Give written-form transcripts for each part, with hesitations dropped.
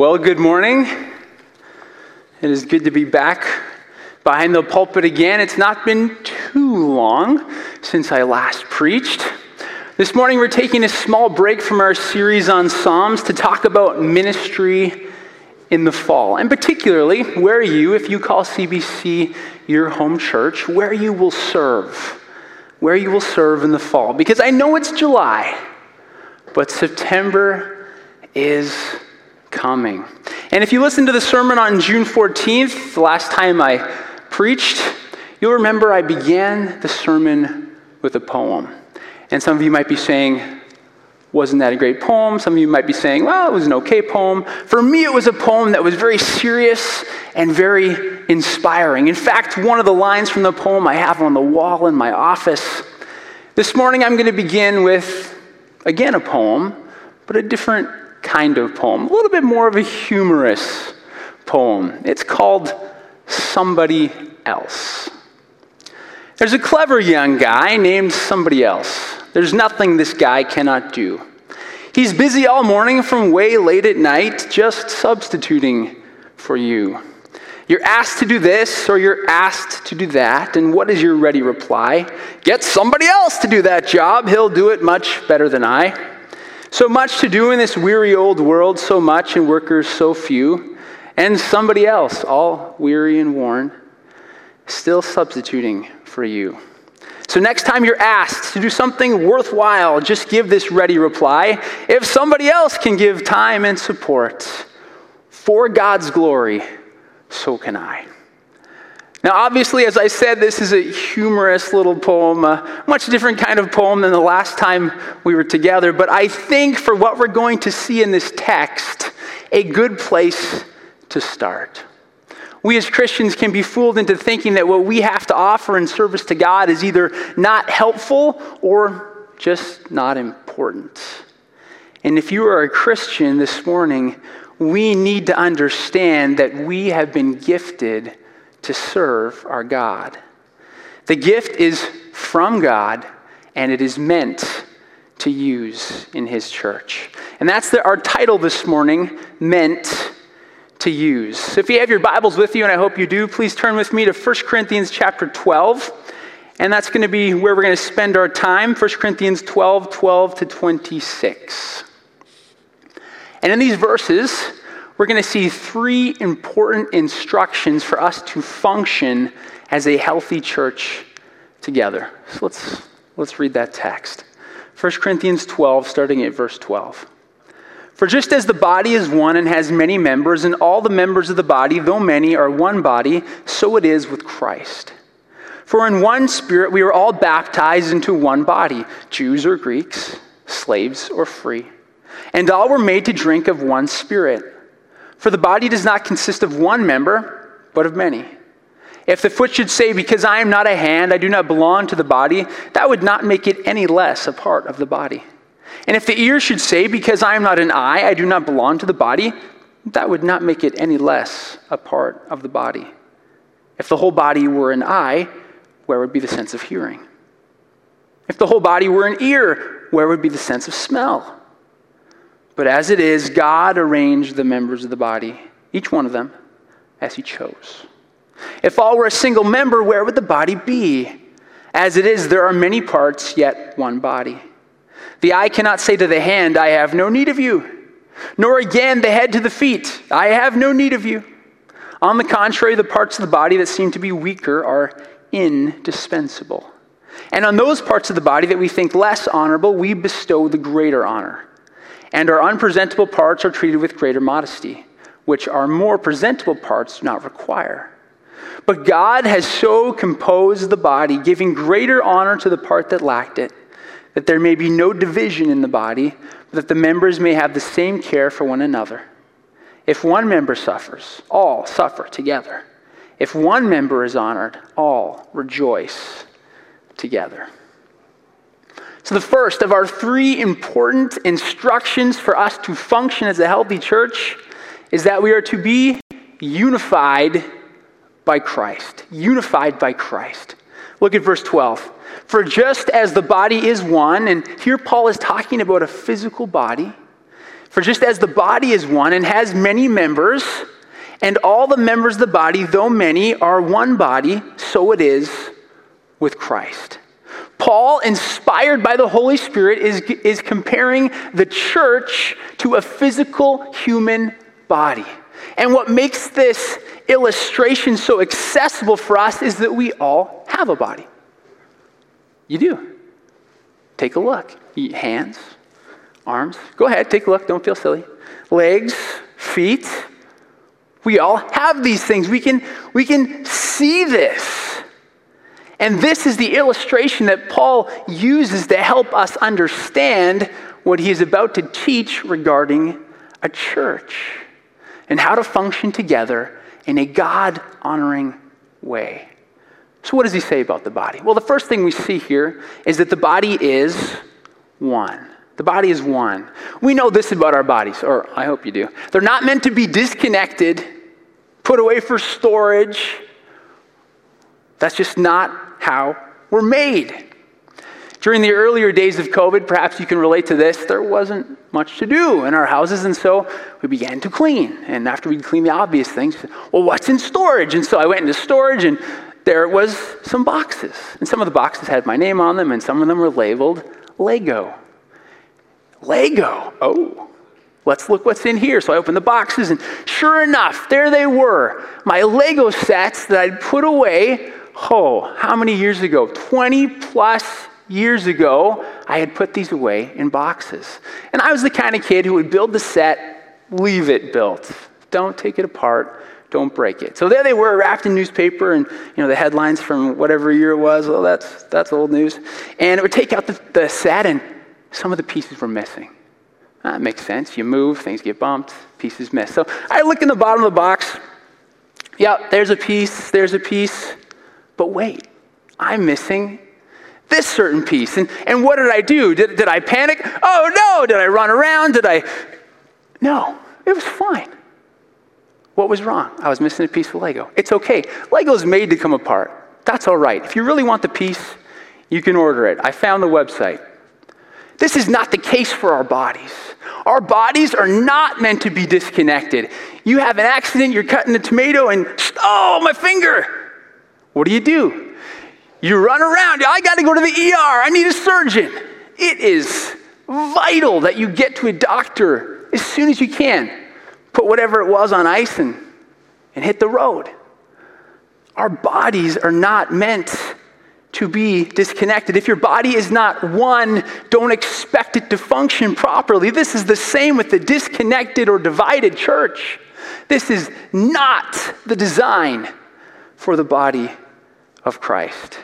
Well, good morning. It is good to be back behind the pulpit again. It's not been too long since I last preached. This morning we're taking a small break from our series on Psalms to talk about ministry in the fall. And particularly, where you, if you call CBC your home church, where you will serve. Where you will serve in the fall. Because I know it's July, but September is coming. And if you listen to the sermon on June 14th, the last time I preached, you'll remember I began the sermon with a poem. And some of you might be saying, wasn't that a great poem? Some of you might be saying, well, it was an okay poem. For me, it was a poem that was very serious and very inspiring. In fact, one of the lines from the poem I have on the wall in my office. This morning, I'm going to begin with, again, a poem, but a different kind of poem, a little bit more of a humorous poem. It's called Somebody Else. There's a clever young guy named Somebody Else. There's nothing this guy cannot do. He's busy all morning from way late at night, just substituting for you. You're asked to do this or you're asked to do that, and what is your ready reply? Get somebody else to do that job. He'll do it much better than I. So much to do in this weary old world, so much and workers so few, and somebody else, all weary and worn, still substituting for you. So next time you're asked to do something worthwhile, just give this ready reply. If somebody else can give time and support for God's glory, so can I. Now, obviously, as I said, this is a humorous little poem, a much different kind of poem than the last time we were together. But I think for what we're going to see in this text, a good place to start. We as Christians can be fooled into thinking that what we have to offer in service to God is either not helpful or just not important. And if you are a Christian this morning, we need to understand that we have been gifted to serve our God. The gift is from God, and it is meant to use in His church. And that's our title this morning, Meant to Use. So if you have your Bibles with you, and I hope you do, please turn with me to 1 Corinthians chapter 12. And that's going to be where we're going to spend our time, 1 Corinthians 12, 12 to 26. And in these verses, we're going to see three important instructions for us to function as a healthy church together. So let's read that text. 1 Corinthians 12, starting at verse 12. For just as the body is one and has many members, and all the members of the body, though many, are one body, so it is with Christ. For in one Spirit we are all baptized into one body, Jews or Greeks, slaves or free, and all were made to drink of one Spirit. For the body does not consist of one member, but of many. If the foot should say, because I am not a hand, I do not belong to the body, that would not make it any less a part of the body. And if the ear should say, because I am not an eye, I do not belong to the body, that would not make it any less a part of the body. If the whole body were an eye, where would be the sense of hearing? If the whole body were an ear, where would be the sense of smell? But as it is, God arranged the members of the body, each one of them, as He chose. If all were a single member, where would the body be? As it is, there are many parts, yet one body. The eye cannot say to the hand, I have no need of you. Nor again the head to the feet, I have no need of you. On the contrary, the parts of the body that seem to be weaker are indispensable. And on those parts of the body that we think less honorable, we bestow the greater honor. And our unpresentable parts are treated with greater modesty, which our more presentable parts do not require. But God has so composed the body, giving greater honor to the part that lacked it, that there may be no division in the body, but that the members may have the same care for one another. If one member suffers, all suffer together. If one member is honored, all rejoice together. So the first of our three important instructions for us to function as a healthy church is that we are to be unified by Christ. Unified by Christ. Look at verse 12. For just as the body is one, and here Paul is talking about a physical body, For just as the body is one and has many members, and all the members of the body, though many, are one body, so it is with Christ. Paul, inspired by the Holy Spirit, is comparing the church to a physical human body. And what makes this illustration so accessible for us is that we all have a body. You do. Take a look. Hands, arms. Go ahead, take a look. Don't feel silly. Legs, feet. We all have these things. We can see this. And this is the illustration that Paul uses to help us understand what he is about to teach regarding a church and how to function together in a God-honoring way. So what does he say about the body? Well, the first thing we see here is that the body is one. The body is one. We know this about our bodies, or I hope you do. They're not meant to be disconnected, put away for storage. That's just not how we're made. During the earlier days of COVID, perhaps you can relate to this, there wasn't much to do in our houses, and so we began to clean. And after we cleaned the obvious things, well, what's in storage? And so I went into storage, and there was some boxes. And some of the boxes had my name on them, and some of them were labeled Lego. Lego. Oh, let's look what's in here. So I opened the boxes, and sure enough, there they were. My Lego sets that I'd put away, how many years ago? 20 plus years ago, I had put these away in boxes. And I was the kind of kid who would build the set, leave it built. Don't take it apart. Don't break it. So there they were, wrapped in newspaper, and the headlines from whatever year it was. Well, that's old news. And it would take out the set, and some of the pieces were missing. That makes sense. You move, things get bumped, pieces miss. So I look in the bottom of the box. Yeah, there's a piece. But wait, I'm missing this certain piece. And what did I do? Did I panic? Oh no! Did I run around? No, it was fine. What was wrong? I was missing a piece of Lego. It's okay. Lego's made to come apart. That's all right. If you really want the piece, you can order it. I found the website. This is not the case for our bodies. Our bodies are not meant to be disconnected. You have an accident, you're cutting a tomato, and my finger! What do? You run around. I got to go to the ER. I need a surgeon. It is vital that you get to a doctor as soon as you can. Put whatever it was on ice and hit the road. Our bodies are not meant to be disconnected. If your body is not one, don't expect it to function properly. This is the same with the disconnected or divided church. This is not the design for the body of Christ.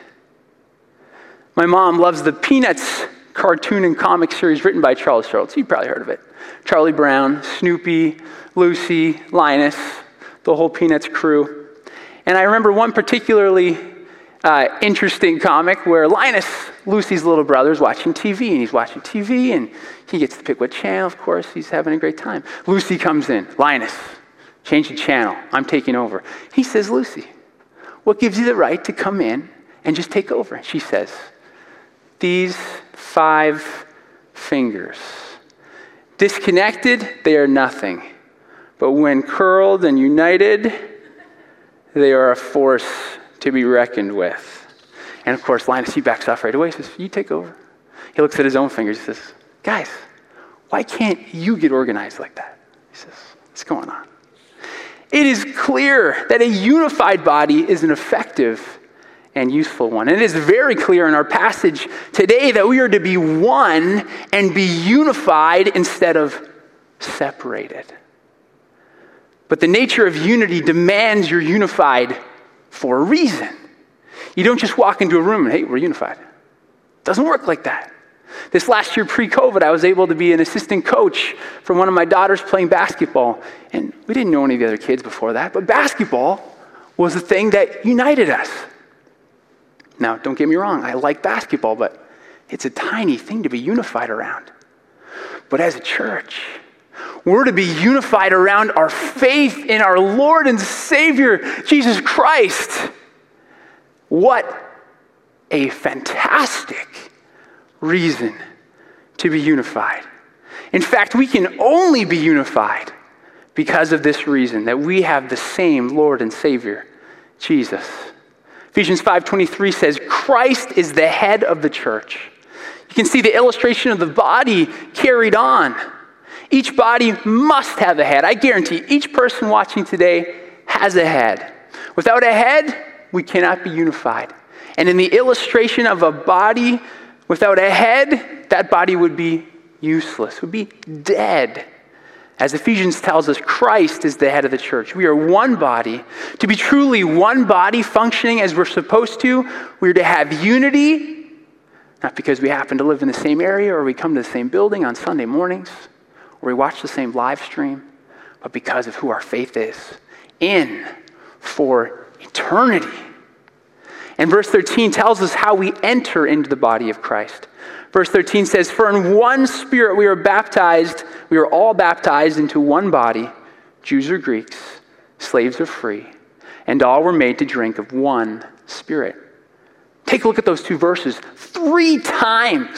My mom loves the Peanuts cartoon and comic series written by Charles Schulz. You've probably heard of it. Charlie Brown, Snoopy, Lucy, Linus, the whole Peanuts crew. And I remember one particularly interesting comic where Linus, Lucy's little brother, is watching TV, and he's watching TV, and he gets to pick what channel. Of course, he's having a great time. Lucy comes in. Linus, change the channel. I'm taking over. He says, Lucy, what gives you the right to come in and just take over? And she says, these 5 fingers. Disconnected, they are nothing. But when curled and united, they are a force to be reckoned with. And of course, Linus, he backs off right away. He says, you take over. He looks at his own fingers. He says, guys, why can't you get organized like that? He says, what's going on? It is clear that a unified body is an effective and useful one. And it is very clear in our passage today that we are to be one and be unified instead of separated. But the nature of unity demands you're unified for a reason. You don't just walk into a room and, hey, we're unified. It doesn't work like that. This last year, pre-COVID, I was able to be an assistant coach for one of my daughters playing basketball. And we didn't know any of the other kids before that, but basketball was the thing that united us. Now, don't get me wrong, I like basketball, but it's a tiny thing to be unified around. But as a church, we're to be unified around our faith in our Lord and Savior, Jesus Christ. What a fantastic reason to be unified. In fact, we can only be unified because of this reason, that we have the same Lord and Savior, Jesus. Ephesians 5:23 says, Christ is the head of the church. You can see the illustration of the body carried on. Each body must have a head. I guarantee each person watching today has a head. Without a head, we cannot be unified. And in the illustration of a body without a head, that body would be useless, would be dead. As Ephesians tells us, Christ is the head of the church. We are one body. To be truly one body functioning as we're supposed to, we're to have unity, not because we happen to live in the same area or we come to the same building on Sunday mornings or we watch the same live stream, but because of who our faith is in for eternity. And verse 13 tells us how we enter into the body of Christ. Verse 13 says, For in one Spirit we are all baptized into one body, Jews or Greeks, slaves or free, and all were made to drink of one Spirit. Take a look at those two verses. 3 times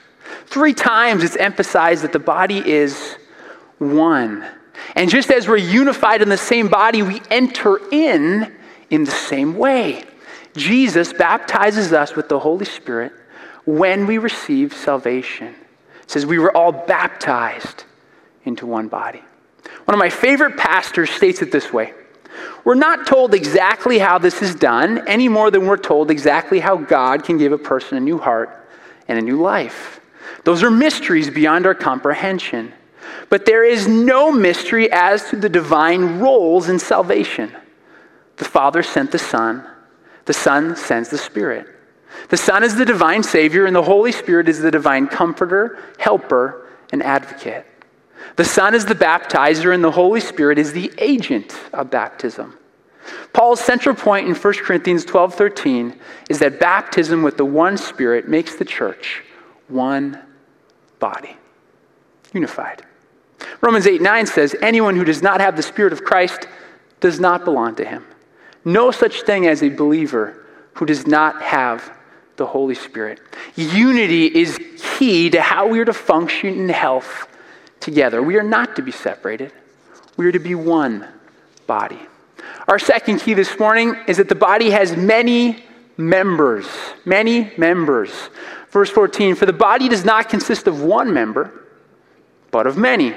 it's emphasized that the body is one. And just as we're unified in the same body, we enter in the same way. Jesus baptizes us with the Holy Spirit when we receive salvation. It says we were all baptized into one body. One of my favorite pastors states it this way: we're not told exactly how this is done any more than we're told exactly how God can give a person a new heart and a new life. Those are mysteries beyond our comprehension. But there is no mystery as to the divine roles in salvation. The Father sent the Son sends the Spirit. The Son is the divine Savior, and the Holy Spirit is the divine Comforter, Helper, and Advocate. The Son is the baptizer, and the Holy Spirit is the agent of baptism. Paul's central point in 1 Corinthians 12:13 is that baptism with the one Spirit makes the church one body, unified. Romans 8:9 says, Anyone who does not have the Spirit of Christ does not belong to him. No such thing as a believer who does not have the Holy Spirit. Unity is key to how we are to function in health together. We are not to be separated. We are to be one body. Our second key this morning is that the body has many members. Many members. Verse 14, For the body does not consist of one member, but of many.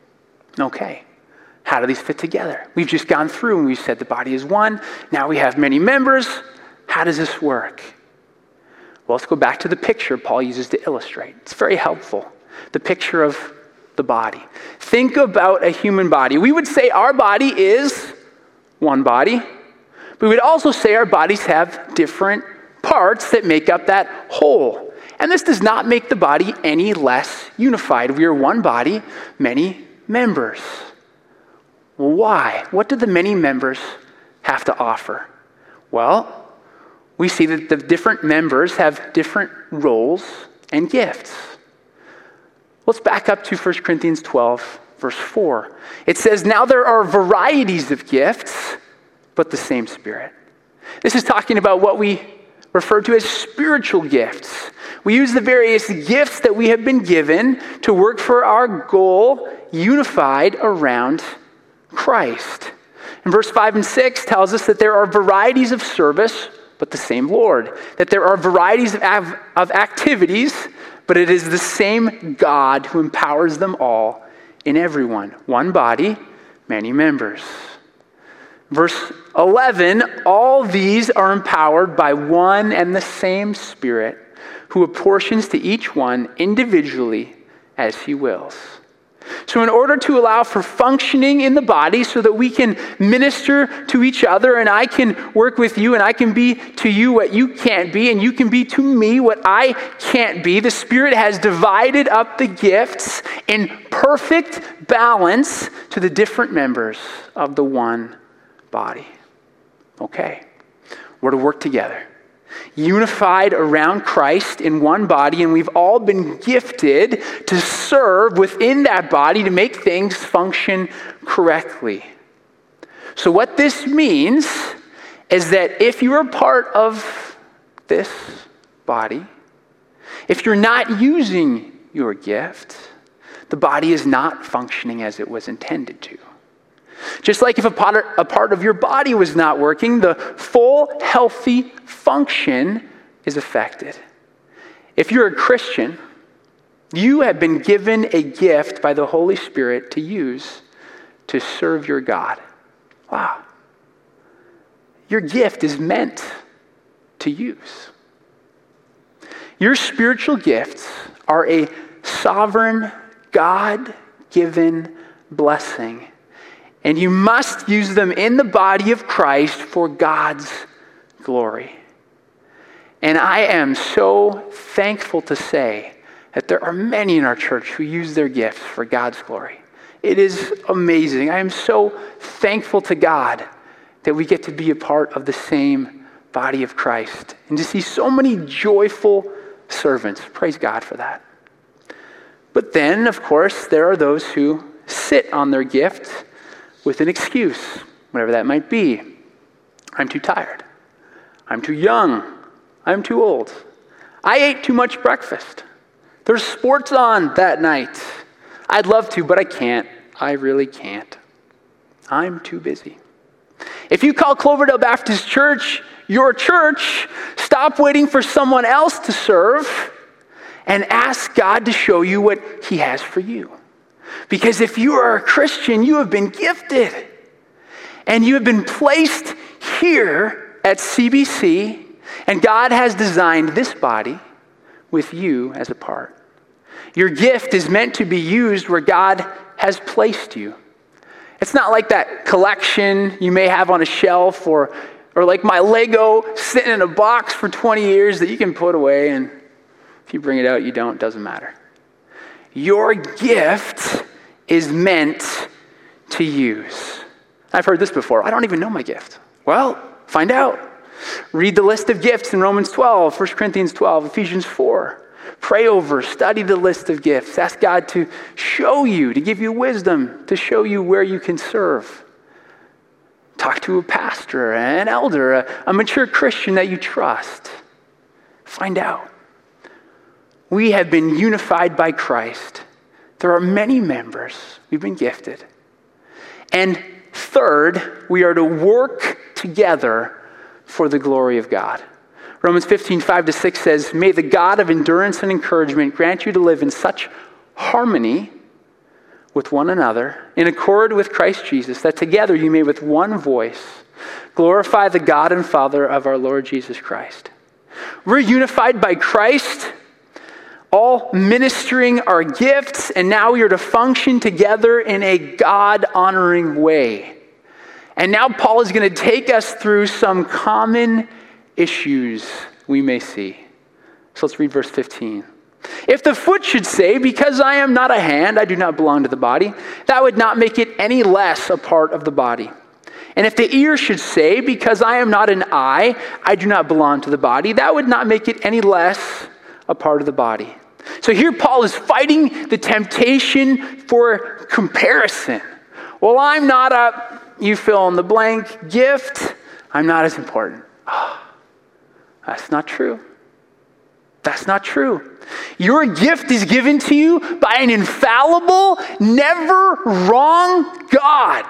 Okay. How do these fit together? We've just gone through and we said the body is one. Now we have many members. How does this work? Well, let's go back to the picture Paul uses to illustrate. It's very helpful. The picture of the body. Think about a human body. We would say our body is one body. We would also say our bodies have different parts that make up that whole. And this does not make the body any less unified. We are one body, many members. Why? What do the many members have to offer? Well, we see that the different members have different roles and gifts. Let's back up to 1 Corinthians 12, verse 4. It says, Now there are varieties of gifts, but the same Spirit. This is talking about what we refer to as spiritual gifts. We use the various gifts that we have been given to work for our goal, unified around Christ. And verse 5 and 6 tells us that there are varieties of service, but the same Lord. That there are varieties of activities, but it is the same God who empowers them all in everyone. One body, many members. Verse 11, all these are empowered by one and the same Spirit, who apportions to each one individually as he wills. So in order to allow for functioning in the body so that we can minister to each other and I can work with you and I can be to you what you can't be and you can be to me what I can't be, the Spirit has divided up the gifts in perfect balance to the different members of the one body. Okay, we're to work together. Unified around Christ in one body, and we've all been gifted to serve within that body to make things function correctly. So what this means is that if you are part of this body, if you're not using your gift, the body is not functioning as it was intended to. Just like if a part of your body was not working, the full, healthy function is affected. If you're a Christian, you have been given a gift by the Holy Spirit to use to serve your God. Wow. Your gift is meant to use. Your spiritual gifts are a sovereign, God-given blessing. And you must use them in the body of Christ for God's glory. And I am so thankful to say that there are many in our church who use their gifts for God's glory. It is amazing. I am so thankful to God that we get to be a part of the same body of Christ and to see so many joyful servants. Praise God for that. But then, of course, there are those who sit on their gift with an excuse, whatever that might be. I'm too tired. I'm too young. I'm too old. I ate too much breakfast. There's sports on that night. I'd love to, but I can't. I really can't. I'm too busy. If you call Cloverdale Baptist Church your church, stop waiting for someone else to serve and ask God to show you what He has for you. Because if you are a Christian, you have been gifted. And you have been placed here at CBC, and God has designed this body with you as a part. Your gift is meant to be used where God has placed you. It's not like that collection you may have on a shelf or like my Lego sitting in a box for 20 years that you can put away, and if you bring it out, you don't, doesn't matter. Your gift is meant to use. I've heard this before. I don't even know my gift. Well, find out. Read the list of gifts in Romans 12, 1 Corinthians 12, Ephesians 4. Pray over, study the list of gifts. Ask God to show you, to give you wisdom, to show you where you can serve. Talk to a pastor, an elder, a mature Christian that you trust. Find out. We have been unified by Christ. There are many members. We've been gifted. And third, we are to work together for the glory of God. Romans 15, 5-6 says, "May the God of endurance and encouragement grant you to live in such harmony with one another, in accord with Christ Jesus, that together you may with one voice glorify the God and Father of our Lord Jesus Christ." We're unified by Christ, all ministering our gifts, and now we are to function together in a God-honoring way. And now Paul is going to take us through some common issues we may see. So let's read verse 15. "If the foot should say, 'Because I am not a hand, I do not belong to the body,' that would not make it any less a part of the body. And if the ear should say, 'Because I am not an eye, I do not belong to the body,' that would not make it any less a part of the body." So here Paul is fighting the temptation for comparison. Well, I'm not a, you fill in the blank, gift. I'm not as important. Oh, that's not true. That's not true. Your gift is given to you by an infallible, never wrong God.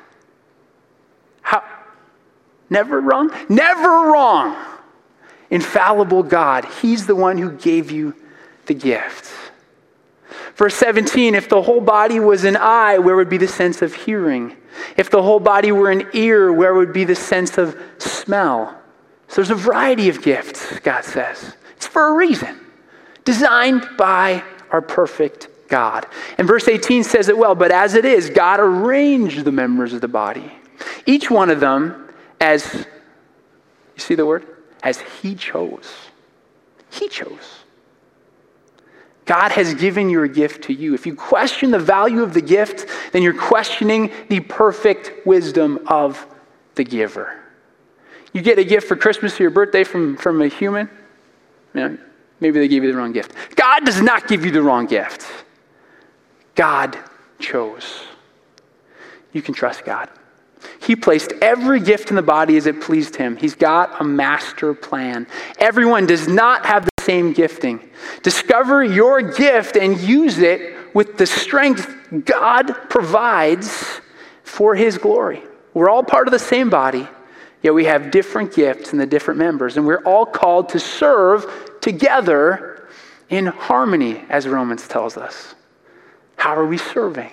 How? Never wrong? Never wrong. Infallible God. He's the one who gave you the gift. Verse 17, "If the whole body was an eye, where would be the sense of hearing? If the whole body were an ear, where would be the sense of smell?" So there's a variety of gifts, God says. It's for a reason. Designed by our perfect God. And verse 18 says it well, "But as it is, God arranged the members of the body, each one of them as," you see the word? "As He chose." He chose. God has given your gift to you. If you question the value of the gift, then you're questioning the perfect wisdom of the giver. You get a gift for Christmas or your birthday from a human, maybe they gave you the wrong gift. God does not give you the wrong gift. God chose. You can trust God. He placed every gift in the body as it pleased Him. He's got a master plan. Everyone does not have the same gifting. Discover your gift and use it with the strength God provides for his glory. We're all part of the same body, yet we have different gifts in the different members, and we're all called to serve together in harmony, as Romans tells us. How are we serving?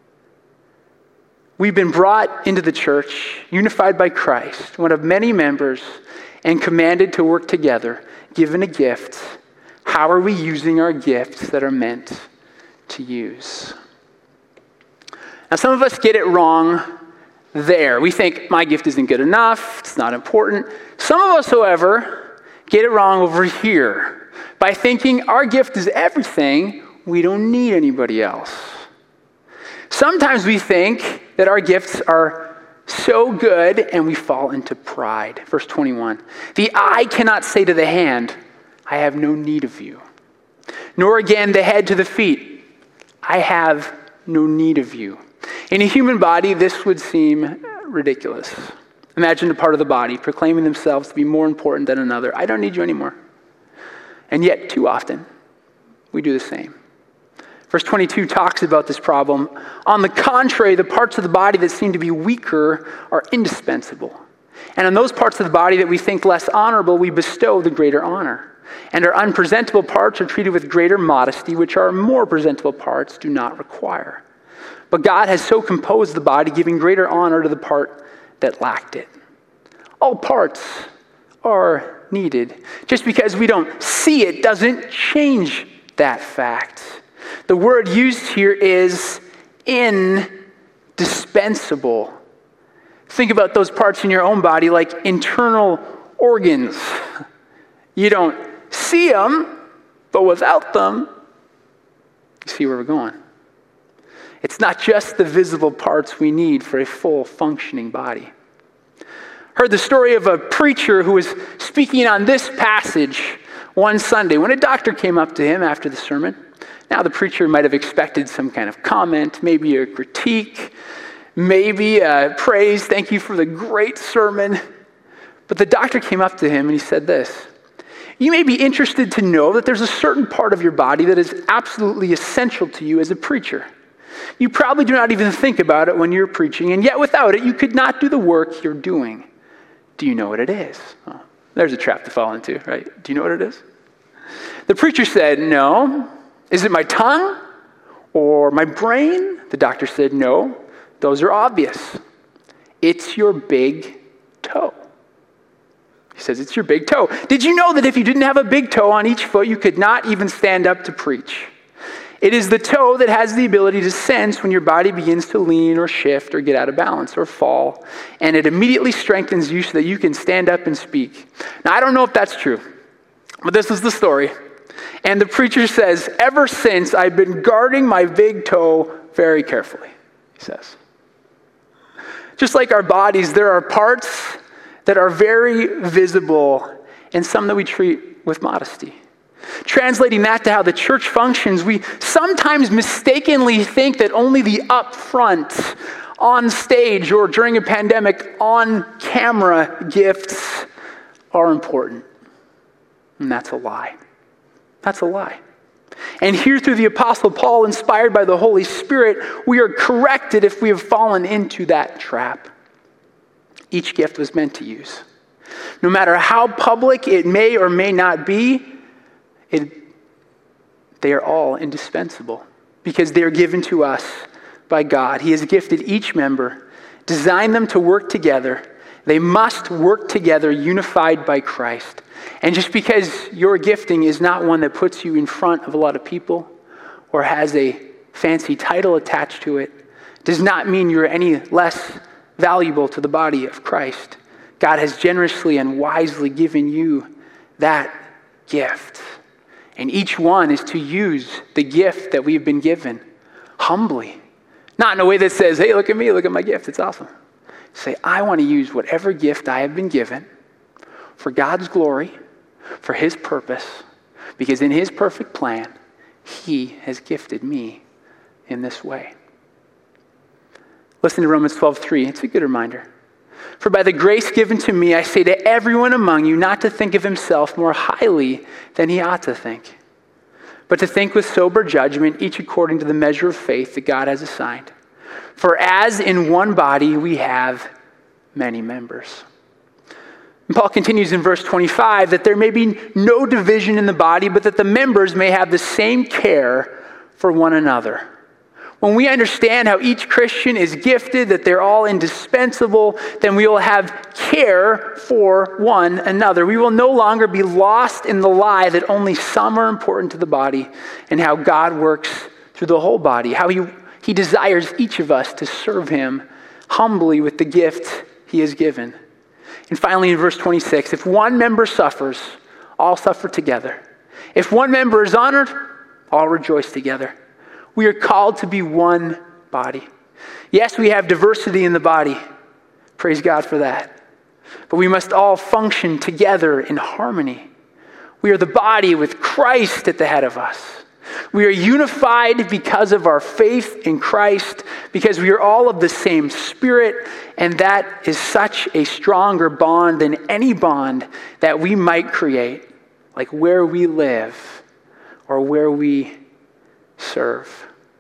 We've been brought into the church, unified by Christ, one of many members, and commanded to work together, given a gift. How are we using our gifts that are meant to use? Now, some of us get it wrong there. We think, my gift isn't good enough, it's not important. Some of us, however, get it wrong over here by thinking our gift is everything, we don't need anybody else. Sometimes we think that our gifts are so good and we fall into pride. Verse 21, the eye cannot say to the hand, I have no need of you. Nor again the head to the feet, I have no need of you. In a human body, this would seem ridiculous. Imagine a part of the body proclaiming themselves to be more important than another. I don't need you anymore. And yet, too often, we do the same. Verse 22 talks about this problem. On the contrary, the parts of the body that seem to be weaker are indispensable. And on those parts of the body that we think less honorable, we bestow the greater honor. And our unpresentable parts are treated with greater modesty, which our more presentable parts do not require. But God has so composed the body, giving greater honor to the part that lacked it. All parts are needed. Just because we don't see it doesn't change that fact. The word used here is indispensable. Think about those parts in your own body like internal organs. You don't see them, but without them, you see where we're going. It's not just the visible parts we need for a full functioning body. Heard the story of a preacher who was speaking on this passage one Sunday when a doctor came up to him after the sermon. Now the preacher might have expected some kind of comment, maybe a critique, maybe a praise, thank you for the great sermon. But the doctor came up to him and he said this, you may be interested to know that there's a certain part of your body that is absolutely essential to you as a preacher. You probably do not even think about it when you're preaching, and yet without it, you could not do the work you're doing. Do you know what it is? Oh, there's a trap to fall into, right? Do you know what it is? The preacher said, no. Is it my tongue or my brain? The doctor said, no. Those are obvious. It's your big toe. He says, it's your big toe. Did you know that if you didn't have a big toe on each foot, you could not even stand up to preach? It is the toe that has the ability to sense when your body begins to lean or shift or get out of balance or fall, and it immediately strengthens you so that you can stand up and speak. Now, I don't know if that's true, but this is the story. And the preacher says, ever since I've been guarding my big toe very carefully, he says. Just like our bodies, there are parts that are very visible and some that we treat with modesty. Translating that to how the church functions, we sometimes mistakenly think that only the up front, on stage, or during a pandemic, on camera gifts are important. And that's a lie. That's a lie. And here through the Apostle Paul, inspired by the Holy Spirit, we are corrected if we have fallen into that trap. Each gift was meant to use. No matter how public it may or may not be, they are all indispensable because they are given to us by God. He has gifted each member, designed them to work together. They must work together unified by Christ. And just because your gifting is not one that puts you in front of a lot of people or has a fancy title attached to it, does not mean you're any less valuable to the body of Christ. God has generously and wisely given you that gift. And each one is to use the gift that we've been given humbly. Not in a way that says, hey, look at me, look at my gift, it's awesome. Say, I want to use whatever gift I have been given for God's glory, for his purpose, because in his perfect plan, he has gifted me in this way. Listen to Romans 12:3. It's a good reminder. For by the grace given to me, I say to everyone among you not to think of himself more highly than he ought to think, but to think with sober judgment, each according to the measure of faith that God has assigned. For as in one body we have many members. And Paul continues in verse 25 that there may be no division in the body, but that the members may have the same care for one another. When we understand how each Christian is gifted, that they're all indispensable, then we will have care for one another. We will no longer be lost in the lie that only some are important to the body, and how God works through the whole body, how he desires each of us to serve him humbly with the gift he has given. And finally, in verse 26, if one member suffers, all suffer together. If one member is honored, all rejoice together. We are called to be one body. Yes, we have diversity in the body. Praise God for that. But we must all function together in harmony. We are the body with Christ at the head of us. We are unified because of our faith in Christ, because we are all of the same Spirit, and that is such a stronger bond than any bond that we might create, like where we live or where we serve.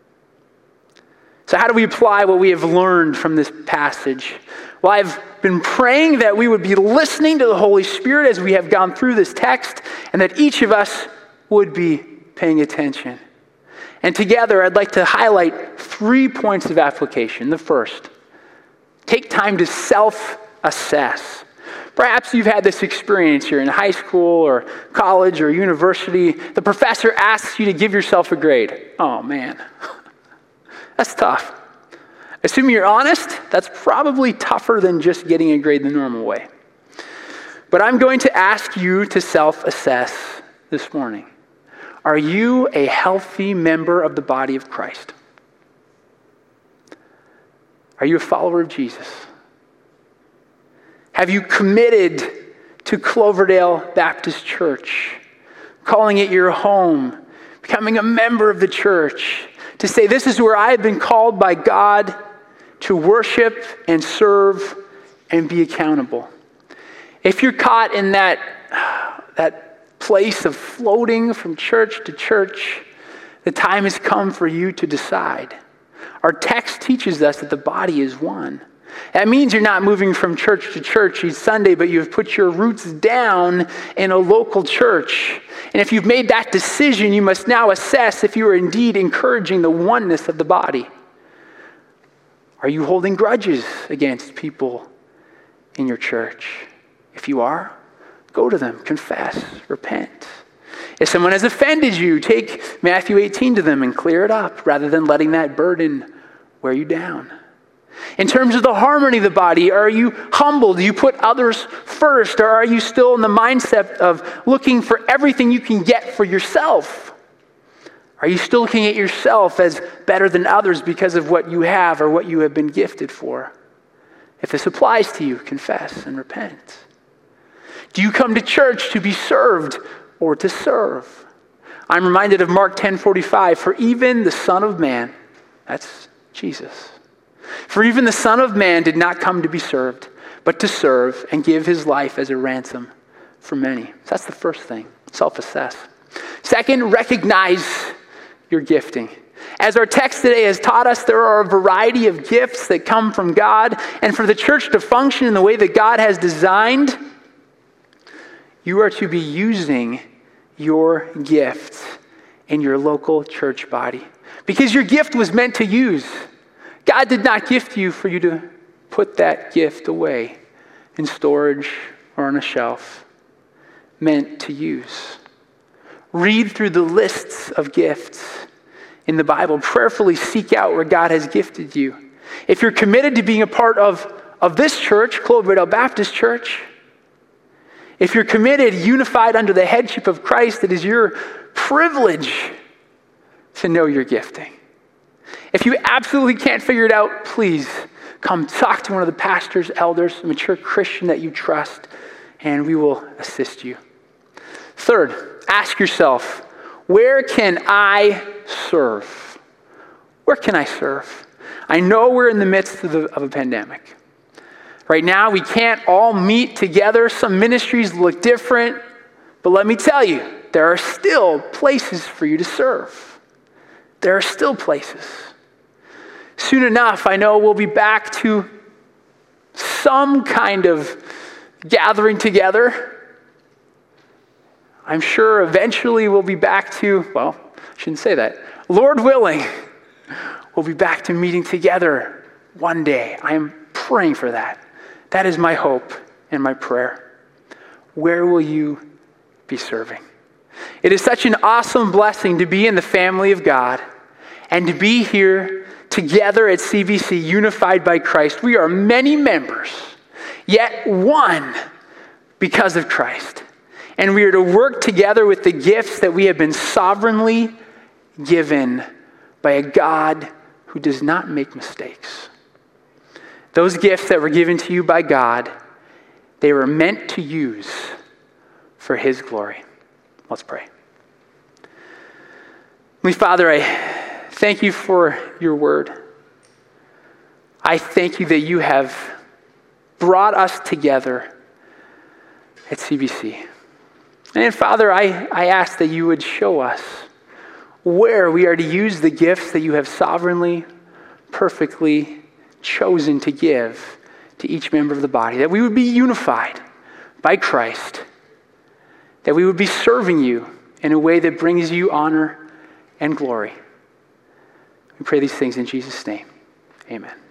So how do we apply what we have learned from this passage? Well, I've been praying that we would be listening to the Holy Spirit as we have gone through this text, and that each of us would be paying attention. And together, I'd like to highlight 3 points of application. The first, take time to self-assess. Perhaps you've had this experience. You're in high school or college or university. The professor asks you to give yourself a grade. Oh, man. That's tough. Assuming you're honest, that's probably tougher than just getting a grade the normal way. But I'm going to ask you to self-assess this morning. Are you a healthy member of the body of Christ? Are you a follower of Jesus? Have you committed to Cloverdale Baptist Church, calling it your home, becoming a member of the church, to say, this is where I have been called by God to worship and serve and be accountable? If you're caught in that place of floating from church to church, the time has come for you to decide. Our text teaches us that the body is one. That means you're not moving from church to church each Sunday, but you've put your roots down in a local church. And if you've made that decision, you must now assess if you are indeed encouraging the oneness of the body. Are you holding grudges against people in your church? If you are, go to them, confess, repent. If someone has offended you, take Matthew 18 to them and clear it up, rather than letting that burden wear you down. In terms of the harmony of the body, are you humble? Do you put others first? Or are you still in the mindset of looking for everything you can get for yourself? Are you still looking at yourself as better than others because of what you have or what you have been gifted for? If this applies to you, confess and repent. Do you come to church to be served or to serve? I'm reminded of Mark 10:45, for even the Son of Man, that's Jesus, for even the Son of Man did not come to be served, but to serve and give his life as a ransom for many. So that's the first thing, self-assess. Second, recognize your gifting. As our text today has taught us, there are a variety of gifts that come from God, and for the church to function in the way that God has designed, you are to be using your gift in your local church body. Because your gift was meant to use. God did not gift you for you to put that gift away in storage or on a shelf. Meant to use. Read through the lists of gifts in the Bible. Prayerfully seek out where God has gifted you. If you're committed to being a part of this church, Cloverdale Baptist Church, if you're committed, unified under the headship of Christ, it is your privilege to know your gifting. If you absolutely can't figure it out, please come talk to one of the pastors, elders, a mature Christian that you trust, and we will assist you. Third, ask yourself, where can I serve? Where can I serve? I know we're in the midst of a pandemic. Right now, we can't all meet together. Some ministries look different, but let me tell you, there are still places for you to serve. There are still places. Soon enough, I know we'll be back to some kind of gathering together. I'm sure eventually we'll be back to, well, I shouldn't say that. Lord willing, we'll be back to meeting together one day. I am praying for that. That is my hope and my prayer. Where will you be serving? It is such an awesome blessing to be in the family of God and to be here together at CBC, unified by Christ. We are many members, yet one because of Christ. And we are to work together with the gifts that we have been sovereignly given by a God who does not make mistakes. Those gifts that were given to you by God, they were meant to use for His glory. Let's pray. Heavenly Father, I thank you for your word. I thank you that you have brought us together at CBC. And Father, I ask that you would show us where we are to use the gifts that you have sovereignly, perfectly chosen to give to each member of the body, that we would be unified by Christ, that we would be serving you in a way that brings you honor and glory. We pray these things in Jesus' name. Amen.